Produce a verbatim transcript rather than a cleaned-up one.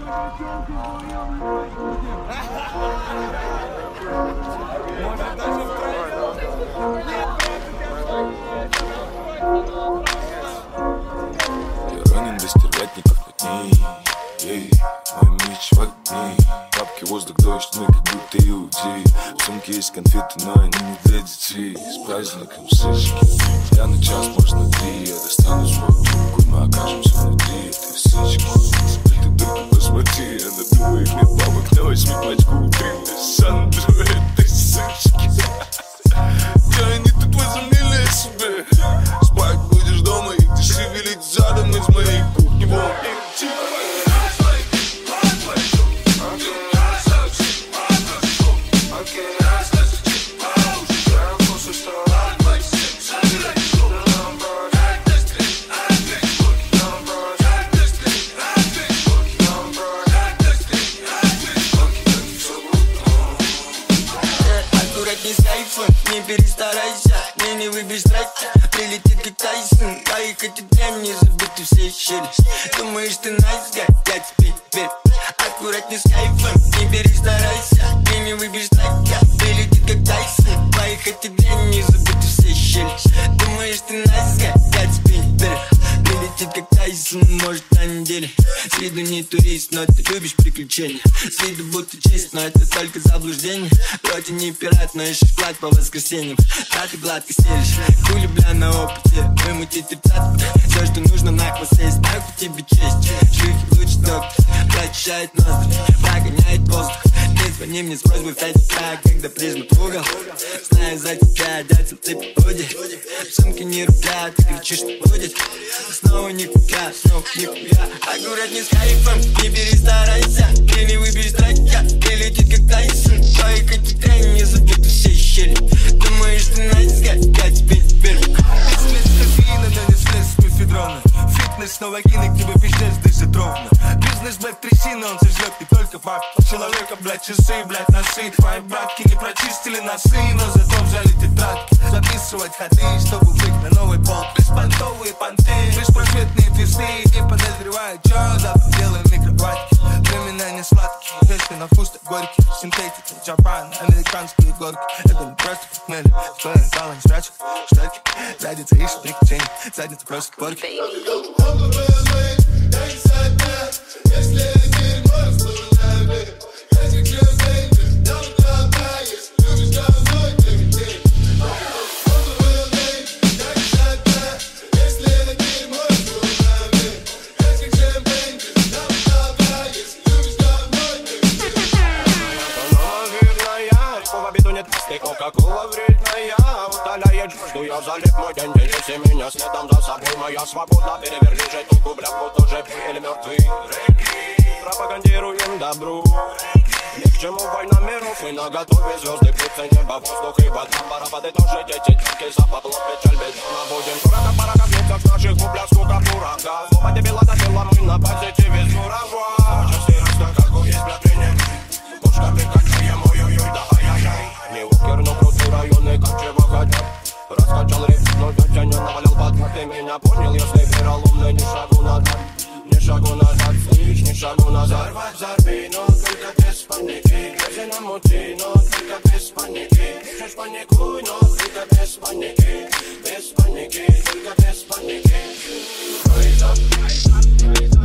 Может даже втроем. Я ранен до стервятников на дней. Ей, мой меч в огне. Тапки, воздух, дождь, мы как будто иудеи. В сумке есть конфеты, но они не для детей. С праздником сычки. Я на час, можно три. Я достану свою трубку, мы окажемся внутри этой сычки. Ты только посмотри, она думает, мне бабок на восьми пачку утренней Сандру этой сычки. Я не тут возомнили о себе. Спать будешь дома, и ты шевелить задом из моей кухни. Вон, аккуратней с кайфом, не перестарайся, мне не выбежь тратя. Прилетит как Тайсон, мои эти дрянь забиты все щели. Думаешь ты nice guy, я тебе верю. Аккуратней с кайфом, не перестарайся, мне не выбежь тратя. Прилетит как Тайсон, мои эти дрянь забиты все щели. Думаешь ты nice guy, я тебе верю. Прилетит как Тайсон, может на неделе. С виду не турист, но ты любишь приключения. С виду будто чист, но это только заблуждение. Вроде не пират, но ищешь вклад по воскресеньям. Да ты гладко стелишь, хули бля на опыте. Вымутить тридцатку, все что нужно на хвосте. Есть нахуй тебе честь, шлюхи лучше доктор. Прочищает ноздри, прогоняет воздух. Ты звони мне с просьбой в пять утра, когда прижмут в угол. Знаю за тебя, дятел ты побудешь. В сумке не рубля, ты кричишь, что будет. Снова никуда, снова никуда. Аккуратней с кайфом, не перестарайся. Ты не выберешь трака, прилетит как Тайсон. Твои категории не забиты все щели. Думаешь ты nice guy, я тебе верю. Слез кофеина, но не слез с мефедроном. Фитнес, но вагины к тебе пиздец дышит ровно. Бизнес, блядь, трясина, он сожрет не только факт. Человека, блядь, часы, блядь, носы. Твои братки не прочистили носы, но зато взяли тетрадки. Записывать ходы, чтобы быть на новый пол. Беспонтовые понты, беспросветные твисты. И подозреваю, чё завтра делаем микроватки. Времена не сладкие, если на вкус так горький. Синтетика, Джапан, американские горки. Это не просто как мели, стоя стало не спрячу штаки. Задница ищет приключений, задница просто порки. Если дерьмо, вспоминай мне. Если клёвый, дам добра, если любишь говно, ты метель. Если дерьмо, вспоминай мне. Если клёвый, дам добра, если любишь говно, ты метель. Она жирная, река в обиду нет, ты кока-кола вредная. Удаляет жажду, я залип мой день, неси меня следом за собой. Моя свобода, переверни жетуку, бля, вот уже или мертвый. Пропагандируем добру. Ни к чему война миров, и наготове звезды, птицы, небо, воздух и вода. Пора подытожить эти тёрки, западло, печаль, безумно. Будем дурака, пора коснуться в наших гублях, скука, дурака. Слово дебила добила, мы на позитиве сурова. Части раз на какую есть, бля, принять. Пушка прикачаем, ой-ой-ой, да ай-яй-яй. Не укер, но крутые районы, как чего хотят. Раскачал риф, но Витя не навалил под. Ты меня понял, если вероломный, ни шагу назад. Ни шагу назад, слышь, ни шагу назад. Взорвать, взорви, но только без паники. Грязи намути, но только без паники. Чуть паникуй, но только без паники. Без паники, только без паники. Rise up, rise up, rise up.